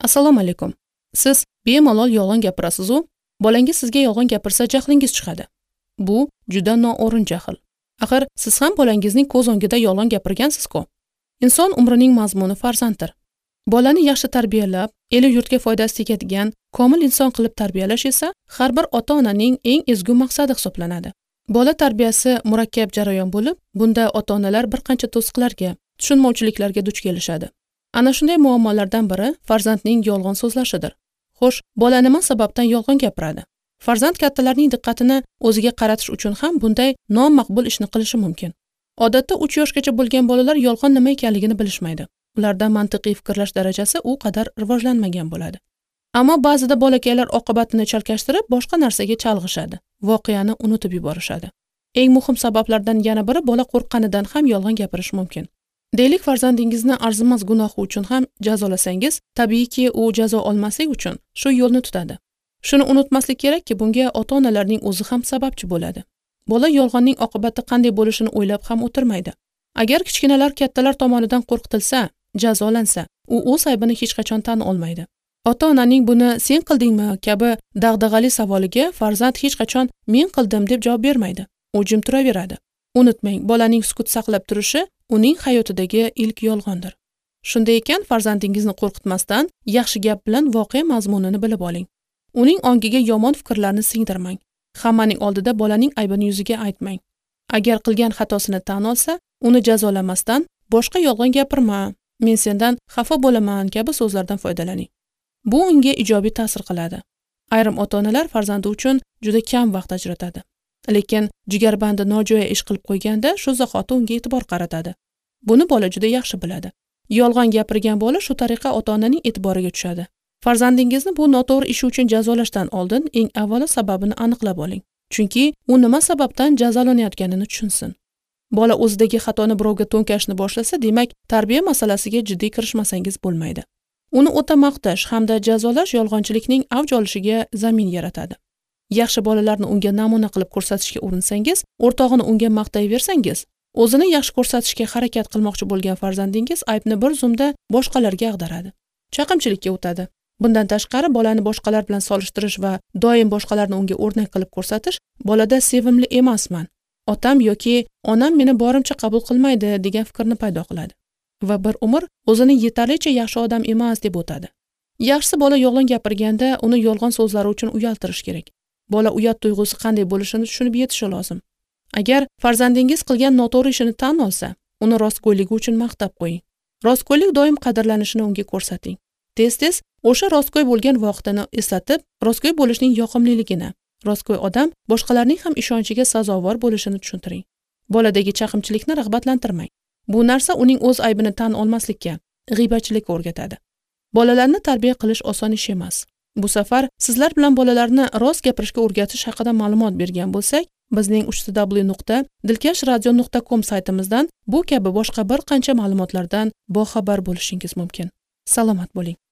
Assalomu alaykum. Siz bemalol yolg'on gapirasiz-u, bolangiz sizga yolg'on gapirsa jahlingiz chiqadi. Bu juda noo'rin jahl. Axir siz ham bolangizning ko'z o'ngida yolg'on gapirgansiz-ku. Inson umrining mazmuni farzanddir. Bolani yaxshi tarbiyalab, eli yurtga foydasi tegadigan komil inson qilib tarbiyalash esa har bir ota-onaning eng ezgu maqsadi hisoblanadi. Bola tarbiyasi murakkab jarayon bo'lib, bunda ota-onalar bir qancha to'siqlarga, tushunmovchiliklarga duch kelishadi. Ana shunday muammolardan biri farzandning yolg'on so'zlashidir. Xo'sh, bola nima sababdan yolg'on gapiradi? Farzand kattalarning diqqatini o'ziga qaratish uchun ham bunday nomaqbul ishni qilishi mumkin. Odatda 3 yoshgacha bo'lgan bolalar yolg'on nima ekanligini bilishmaydi. Ularda mantiqiy fikrlash darajasi u qadar rivojlanmagan bo'ladi. Ammo ba'zida bolakaylar oqibatini chalkashtirib, boshqa narsaga chalg'ishadi, voqeani unutib yuborishadi. Eng muhim sabablardan yana biri bola qo'rqqanidan ham yolg'on gapirish mumkin. Deylik, farzandingizni arzimas gunohi uchun ham jazolasangiz, tabiiyki u jazo olmaslik uchun shu yo'lni tutadi. Shuni unutmaslik kerakki, bunga ota-onalarning o'zi ham sababchi bo'ladi. Bola yolg'onning oqibati qanday bo'lishini o'ylab ham o'tirmaydi. Agar kichkinalar kattalar tomonidan qo'rqitilsa, jazolansa, u o'z aybini hech qachon tan olmaydi. Ota-onaning buni sen qildingmi kabi dag'dag'ali savoliga farzand hech qachon men qildim deb javob bermaydi. U jim turaveradi. Unutmang, bolaning sukut saqlab turishi uning hayotidagi ilk yolg'ondir. Shunday ekan, farzandingizni qo'rqitmasdan, yaxshi gap bilan voqea mazmunini bilib oling. Uning ongiga yomon fikrlarni singdirmang. Hammaning oldida bolaning aybini yuziga aytmang. Agar qilgan xatosini tan olsa, uni jazolamasdan boshqa yolg'on gapirma, men sendan xafa bo'laman kabi so'zlardan foydalaning. Bu unga ijobiy ta'sir qiladi. Ayrim ota-onalar farzandi uchun juda kam vaqt ajratadi. Lekin jigarbandi nojo'ya ish qilib qo'yganda shu zahoti unga e'tibor qaratadi. Buni bola juda yaxshi biladi. Yolg'on gapirgan bola shu tariqa ota-onaning e'tiboriga tushadi. Farzandingizni bu noto'g'ri ishi uchun jazolashdan oldin eng avvalo sababini aniqlab oling. Chunki u nima sababdan jazolanayotganini tushunsin. Bola o'zidagi xatoni birovga to'nkashni boshlasa, demak, tarbiya masalasiga jiddiy kirishmasangiz bo'lmaydi. Uni o'ta maqtash hamda jazolash yolg'onchilikning avj olishiga zamin yaratadi. Yaxshi bolalarni unga namuna qilib ko'rsatishga urinsangiz, o'rtog'ini unga maqtayversangiz, o'zini yaxshi ko'rsatishga harakat qilmoqchi bo'lgan farzandingiz aybni bir zumda boshqalarga ag'daradi. Chaqimchilikka o'tadi. Bundan tashqari, bolani boshqalar bilan solishtirish va doim boshqalarni unga o'rnak qilib ko'rsatish bolada sevimli emasman, otam yoki onam meni borimcha qabul qilmaydi degan fikrni paydo qiladi va bir umr o'zini yetarlicha yaxshi odam emas deb o'tadi. Yaxshisi, bola yolg'on gapirganda uni yolg'on so'zlari uchun uyaltirish kerak. Bola uyat tuyg'usi qanday bo'lishini tushunib yetishi lozim. Agar farzandingiz qilgan noto'g'ri ishini tan olsa, uni rostgo'yligi uchun maqtab qo'ying. Rostgo'ylik doim qadrlanishini unga ko'rsating. Tez-tez o'sha rostgo'y bo'lgan vaqtini eslatib, rostgo'y bo'lishning yoqimliligini, rostgo'y odam boshqalarning ham ishonchiga sazovor bo'lishini tushuntiring. Boladagi chaqimchilikni rag'batlantirmang. Bu narsa uning o'z aybini tan olmaslikka, g'iybatchilikka o'rgatadi. Bolalarni tarbiya qilish oson ish emas. Bu safar sizlar bilan bolalarni rost gapirishga o'rgatish haqida ma'lumot bergan bo'lsak, bizning www.dilkashradio.com saytimizdan bu kabi boshqa bir qancha ma'lumotlardan boxabar bo'lishingiz mumkin. Salomat bo'ling.